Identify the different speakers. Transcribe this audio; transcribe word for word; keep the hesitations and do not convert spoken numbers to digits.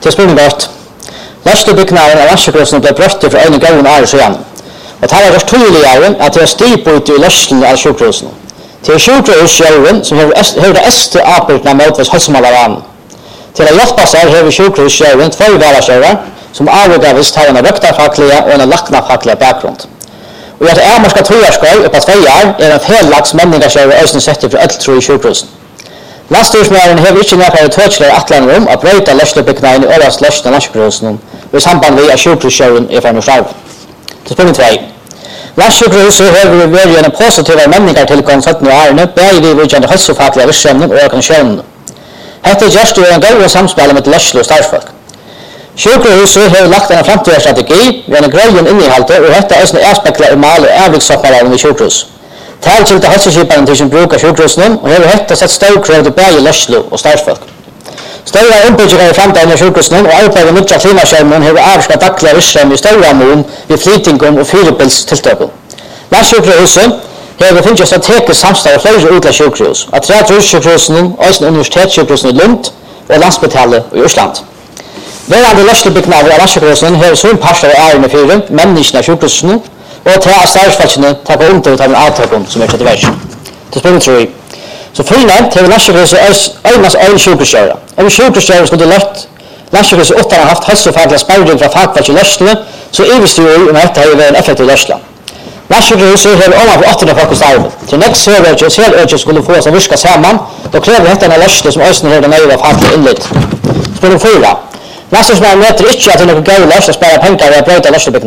Speaker 1: Til spurning godt. Løslebyggnaden av Vassjøkrosen ble brøttet fra øyne gøyen året siden. Og det har vært tydeligere at det er stigbøyt i løslen av sjukrosen. Til sjukroshjøren som har det este avbrytene mot hos helsemåleren. Til å hjelpe seg har vi sjukroshjøren två varakjører som avgjørvis har en røktarfaglige og en laknafaglige bakgrunn. Og at Amerska Trojarskøy og på Tveier er en fellags menningarskjøver øyne sett fra Øltro i sjukrosen. Landstyrsmæren har ikke nærmere tøtsler atlaner om å brøyta løslebyggnaden i årets løsne av Vassjøkrosen og i samband med at sjukroshjøren er fra Norsarv. Til spørsmål tre. Vassjøkrosen har vært en positiv menningartilgang sytten årene, begge vi vidtjente helsefaglige virksomheten og organisasjonen. Hette gjørst jo en god samspil med løsle og starfsfolk. Sjukrosen har lagt en framtidsstrategi ved en grøyen innehalte og hette også avspekler i mal og avviksoppmålene ved sjukrosen. Talkilta helseskiparen til sin bruk av sjukrosen og har hette sett størkrav til begge løsle og starfsfolk. Større ombygginger i fremtiden av sjukrosen og arbeidet med nødja klimaskjermen har avskat daglige virksomhet i større mån ved flytingom og fyrebilstiltøkken. Vassjøkrosen har finnet strategisk samstag av flere utlært sjukhus, at Trætrus-sjukhusen, Øysten universitetssjukhusen i Lund og Landsbetalet i Østland. Hverandre løslebyggnader av Vassjøkrosen har sånn parster av ærene fire, menneskene av sjukhusen, og til at starfsfolkene takker under av den avtøkken som er til vers. Til spørsmål tre. Så fyrnevnt har Vassjøkrosen øynes øyne sjukhuskjøret. Om sjukhuskjøret skulle løtt Vassjøkrosen åtte har haft helsefaglig sparring fra fagfolk i løsene, så iverstyrer om dette har vært en effektiv løsle. Vassjøkrosen har overfor åttende folk i starven. Til nekst sørøkje og seløkje skulle få oss å virke sammen, da krever dette en løsle som øyne har den nøye faglig innlitt. Spørsmål fyra. Vassjøkrosen møter ikke at det er noe gøy løsle å spare penger ved å brøyte løslebyggnaden.